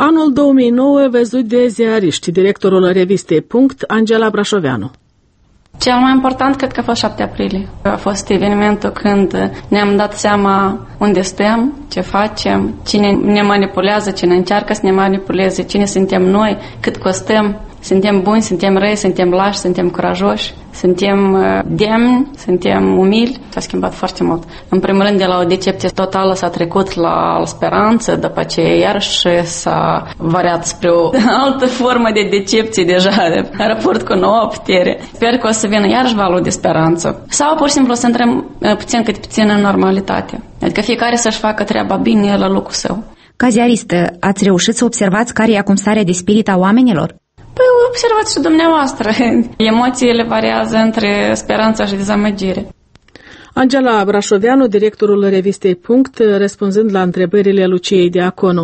Anul 2009 văzut de ziariști, directorul revistei Punct, Angela Brașoveanu. Cel mai important cred că a fost 7 aprilie. A fost evenimentul când ne-am dat seama unde stăm, ce facem, cine ne manipulează, cine încearcă să ne manipuleze, cine suntem noi, cât costăm. Suntem buni, suntem răi, suntem lași, suntem curajoși, suntem demni, suntem umili. S-a schimbat foarte mult. În primul rând, de la o decepție totală s-a trecut la speranță, după aceea iarăși s-a variat spre o altă formă de decepție deja, în raport cu noua putere. Sper că o să vină iarăși valul de speranță. Sau pur și simplu să intrăm puțin cât puțin în normalitate. Adică fiecare să-și facă treaba bine la locul său. Ca ziaristă, ați reușit să observați care e acum starea de spirit a oamenilor? Păi observați și dumneavoastră. Emoțiile variază între speranța și dezamăgire. Angela Brașoveanu, directorul revistei Punct, răspunzând la întrebările Luciei Diaconu.